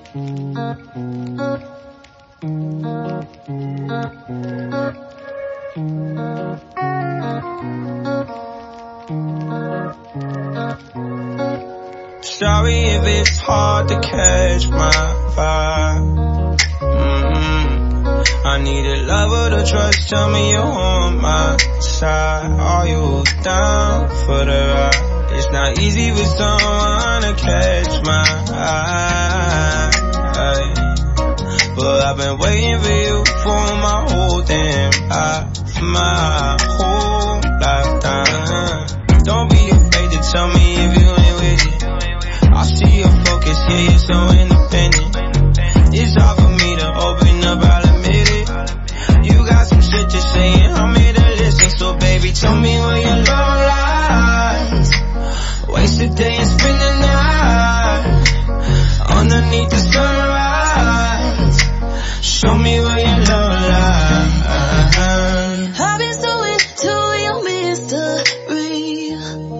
Sorry if it's hard to catch my vibe. I need a lover to trust, tell me you're on my side. Are you down for the ride? It's not easy with someone to catch my eye, but I've been waiting for you for my whole damn life, my whole lifetime. Don't be afraid to tell me if you ain't with it. I see your focus, yeah, you're so independent. It's hard for me to open up, I'll admit it. You got some shit to say and I'm here to listen. So baby, tell me where your love lies. Waste a day and spend the night underneath the sunrise. Show me where your love lies. I've been so into your mystery.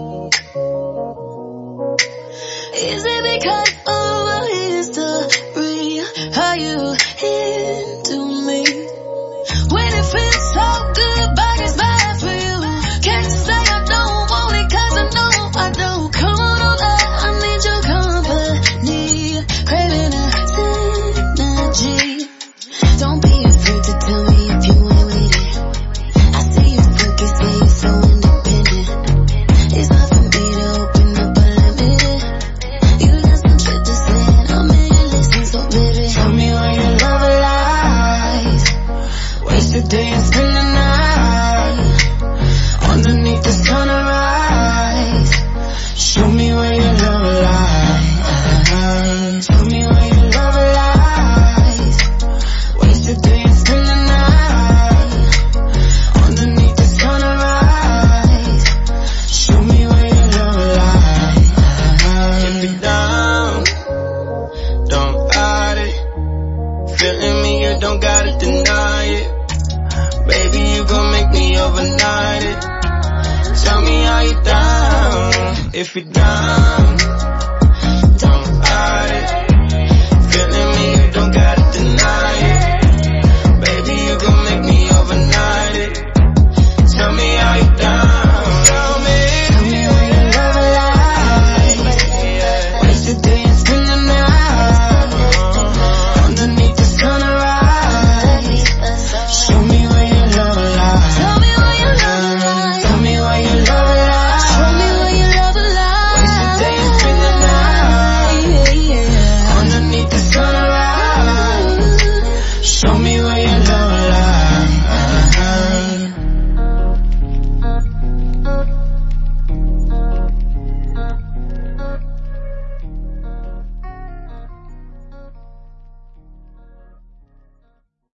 Is it because of our history? Are you into me? When it feels so good, but it's bad for you. Can't say I don't want it, cause I know I don't. Come on over, I need your company. Craving a synergy. Don't be afraid to tell me if you ain't with it. I see you focus, yeah, you're so independent. It's hard for me to open up, but admit it. You got some shit to say and I'm here to listen, so baby, tell me where your love lies. Waste a day and spend the night underneath the sunrise. Show me where your love lies. Tell me where your love lies. Waste a day and spend the night underneath the sunrise. Show me where your love lies. If you're down, don't hide it. Feeling me, you don't gotta deny it. Baby, you gon' make me overnight it. Tell me how you down. If you're down,